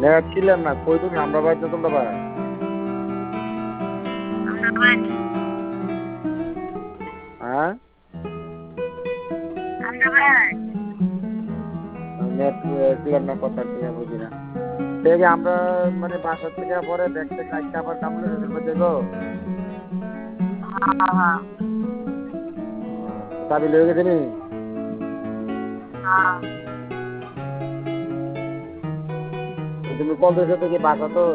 net ছিলেন না কই তুমি আমরা বাড়িতে তোমরা বা হ্যাঁ নেট ছিলেন না কথা থেকে বুঝি না দেখে আমরা মানে বাসার থেকে পরে দেখতে কাজটা আবার কামড়ে মধ্যে গো চাবি লয়ে গেছে নি তুমি কল দিয়েছো তো কি বাসা তো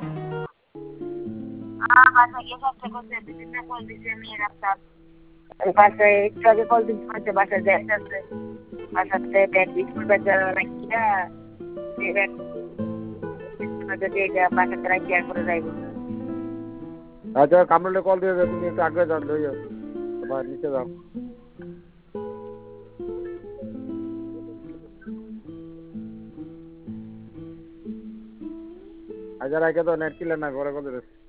বাসায় একটু আগে কল দিচ্ছি বাসায় যাইতেছে বাসাতে ব্যাগ স্কুল ব্যাগ রাখিয়া যদি বাসাতে রাখিয়া করে যাইব আচ্ছা কামড়লে কল দিয়ে তুমি একটু আগে যাও লইও তোমার নিচে যাও আচ্ছা রাখে তো নেট ছিলেন না ঘরে কল দিয়েছে